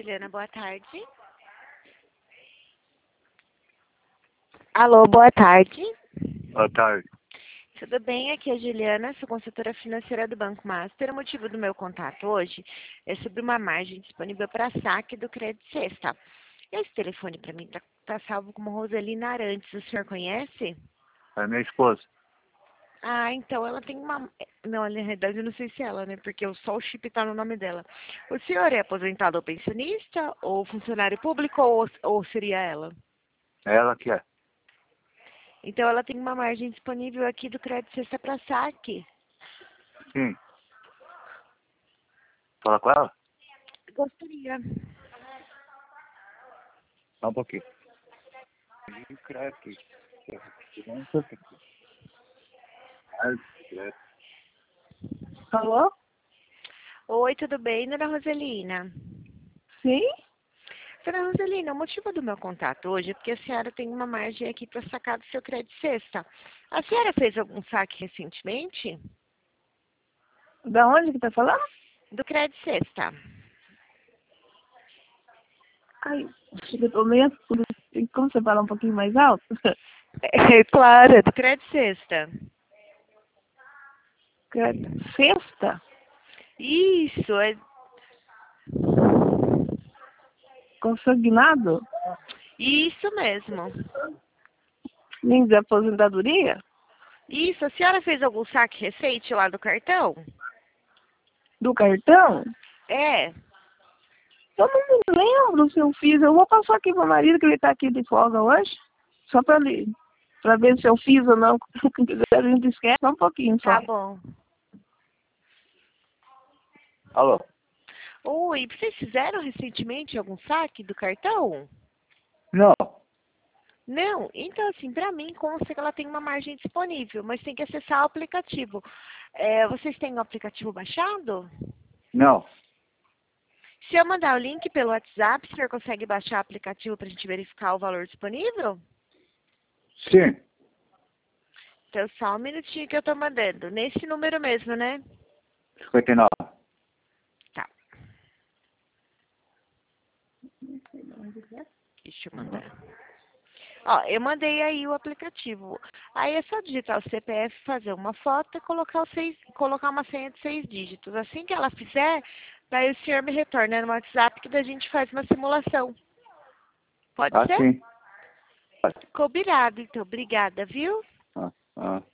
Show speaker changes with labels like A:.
A: Juliana, boa tarde. Alô, boa tarde.
B: Boa tarde.
A: Tudo bem? Aqui é a Juliana, sou consultora financeira do Banco Master. O motivo do meu contato hoje é sobre uma margem disponível para saque do Crédito Sexta. Esse telefone para mim tá salvo como Roselina Arantes. O senhor conhece?
B: É minha esposa.
A: Ah, então ela tem uma... Não, na realidade eu não sei se é ela, né? Porque só o chip tá no nome dela. O senhor é aposentado ou pensionista? Ou funcionário público? Ou seria ela?
B: É ela que é.
A: Então ela tem uma margem disponível aqui do Crédito Sexta para saque.
B: Sim. Fala com ela?
A: Gostaria.
B: Só um pouquinho.
C: Alô?
A: Oi, tudo bem, dona Roselina?
C: Sim?
A: Dona Roselina, o motivo do meu contato hoje é porque a senhora tem uma margem aqui para sacar do seu Crédito Sexta. A senhora fez algum saque recentemente?
C: Da onde que tá falando?
A: Do Crédito Sexta.
C: Ai, eu tô meio escuro. Tem como você falar um pouquinho mais alto?
A: É claro, é do Crédito Sexta.
C: Sexta?
A: Isso, é
C: Consignado?
A: isso mesmo.
C: Nem de aposentadoria?
A: Isso, a senhora fez algum saque recente lá do cartão?
C: Do cartão?
A: É.
C: Eu não me lembro se eu fiz. Eu vou passar aqui pro marido, que ele tá aqui de folga hoje. Só pra ver se eu fiz ou não. A gente esquece só um pouquinho só.
A: Tá bom.
B: Alô?
A: Oi, vocês fizeram recentemente algum saque do cartão?
B: Não.
A: Não, então assim, para mim consta que ela tem uma margem disponível, mas tem que acessar o aplicativo. Vocês têm o aplicativo baixado?
B: Não.
A: Se eu mandar o link pelo WhatsApp, o senhor consegue baixar o aplicativo para a gente verificar o valor disponível?
B: Sim.
A: Então só um minutinho que eu tô mandando. Nesse número mesmo, né?
B: 59.
A: Tá, deixa eu mandar. Ó, eu mandei aí o aplicativo. Aí é só digitar o CPF, fazer uma foto e colocar uma senha de 6 dígitos. Assim que ela fizer, daí o senhor me retorna no WhatsApp que daí a gente faz uma simulação. Pode ser?
B: Sim.
A: Combinado, então. Obrigada, viu?
B: Ah.